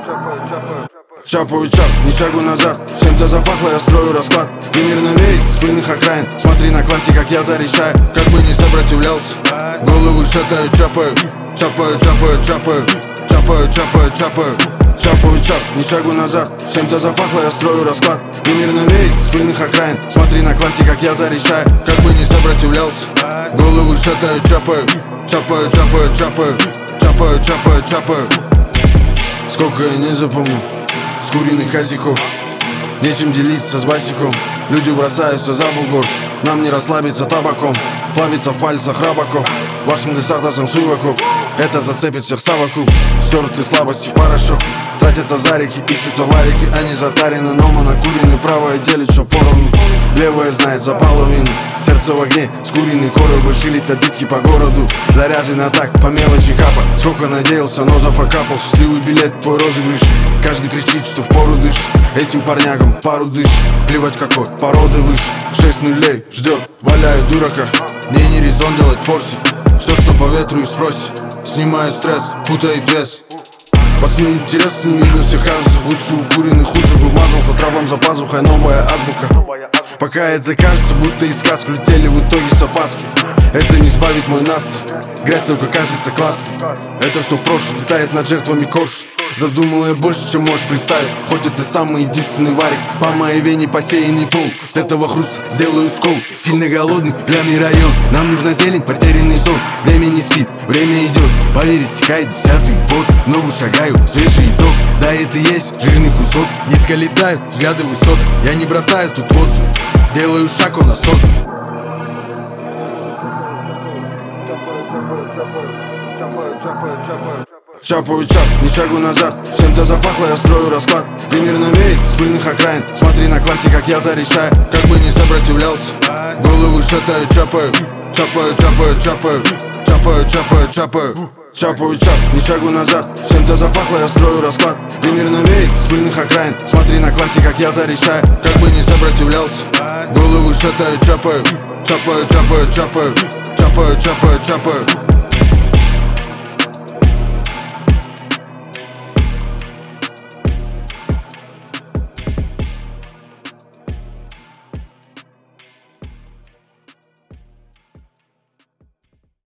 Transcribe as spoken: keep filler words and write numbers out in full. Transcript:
Чапаю чап, ни шагу назад. Чем-то запахло, я строю расклад. И мир навеет с пыльных окраин. Смотри на классе, как я зарешаю. Как бы не сопротивлялся, головы шатаю, чапаю. Чапаю, чапаю, чапаю. Чапаю, чапаю, чапаю. Чапаю чап, ни шагу назад. Чем-то запахло, я строю расклад. И мир навеет с пыльных окраин. Смотри на классе, как я зарешаю. Как бы не сопротивлялся, головы шатаю, чапаю. Чапаю, чапаю, чапаю. Чапаю, чапаю, чапаю. Сколько я не запомню с куриных косяков. Нечем делиться с басиком. Люди бросаются за бугор. Нам не расслабиться табаком. Плавится в пальцах рабаков. Вашим десантом суваков. Это зацепит всех совокуп. Стерты слабости в порошок. Тратятся за реки, ищутся варики. Они затарены, но монокурены. Правое делит все поровну. Левое знает за половину. Сердце в огне, скуренный коробы. Шились диски по городу. Заряжено так, по мелочи капа. Сколько надеялся, но зафакапал. Счастливый билет, твой розыгрыш. Каждый кричит, что впору дышит. Этим парнягам пару дышит. Плевать какой, породы выше. Шесть нулей ждет, валяю дурака. Мне не резон делать форси. Все, что по ветру и спроси. Снимаю стресс, путает вес. Пацаны, интересно, не видно всех казусов. Лучше укуренный, хуже бы вмазался травам за пазухой. Новая азбука. Пока это кажется, будто из сказки. Летели в итоге с опаски. Это не сбавит мой настрой. Грязь только кажется классной. Это все в прошлом, летает над жертвами кош. Задумал я больше, чем можешь представить. Хоть это самый единственный варик. По моей вене посеянный пол. С этого хруста сделаю скол. Сильно голодный, пьяный район. Нам нужна зелень, потерянный сон. Время не спит, время идет. Поверь, стекает десятый год. Ногу шагаю, свежий итог. Да, это есть жирный кусок. Низко летают взгляды высот. Я не бросаю тут воздух. Делаю шаг, он осознан. Чапаю чап, ни шагу назад. Чем-то запахло, я строю расклад. И мир навеет с пыльных окраин. Смотри на классе, как я зарешаю. Как бы не сопротивлялся, головы шатаю, чапаю. Чапаю, чапаю, чапаю. Чапаю, чапаю, чапаю. Чапаю чап, ни шагу назад. Чем-то запахло, я строю расклад. И мир навеет с пыльных окраин. Смотри на классе, как я зарешаю. Как бы не сопротивлялся, головы шатаю, чапаю. Чапаю, чапаю, чапаю. Чапаю, чапаю, чапаю.